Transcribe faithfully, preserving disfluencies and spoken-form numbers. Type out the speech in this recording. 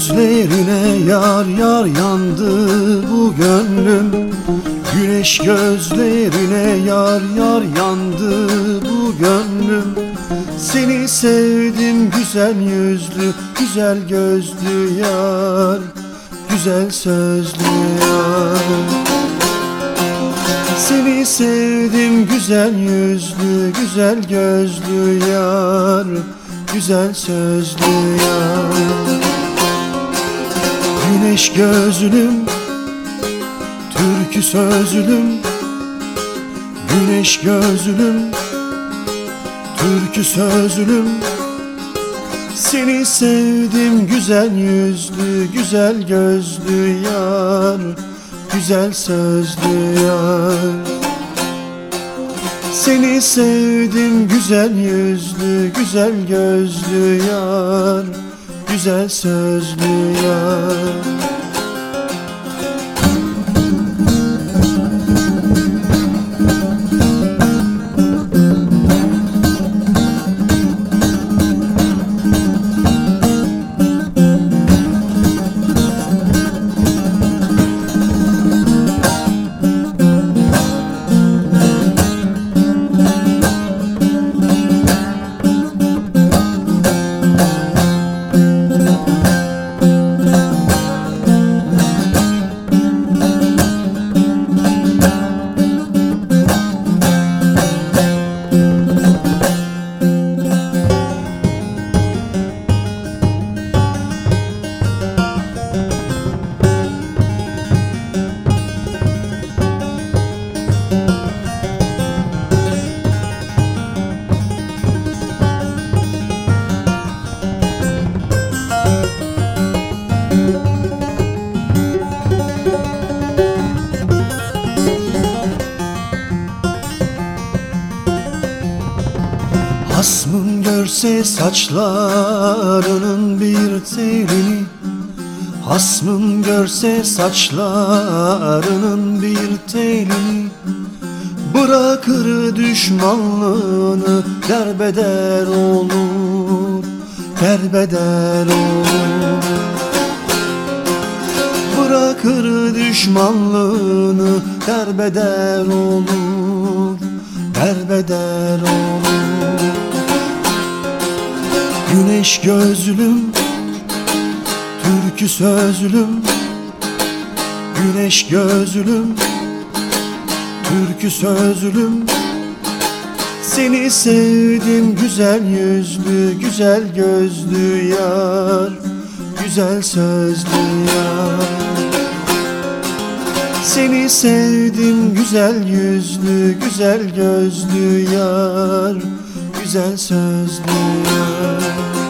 gözlerine yar yar yandı bu gönlüm. Güneş gözlerine yar yar yandı bu gönlüm. Seni sevdim güzel yüzlü, güzel gözlü yar, güzel sözlü yar. Seni sevdim güzel yüzlü, güzel gözlü yar, güzel sözlü yar. Güneş gözlüm, türkü sözlüm. Güneş gözlüm, türkü sözlüm. Seni sevdim güzel yüzlü, güzel gözlü yar, güzel sözlü yar. Seni sevdim güzel yüzlü, güzel gözlü yar, güzel sözlü yar. Hasmım görse saçlarının bir telini, hasmım görse saçlarının bir telini, bırakır düşmanlığını derbeder olur, derbeder olur. Bırakır düşmanlığını derbeder olur, derbeder olur. Güneş gözlüm, türkü sözlüm. Güneş gözlüm, türkü sözlüm. Seni sevdim güzel yüzlü, güzel gözlü yar, güzel sözlü yar. Seni sevdim güzel yüzlü, güzel gözlü yar, güzel sözlü yar.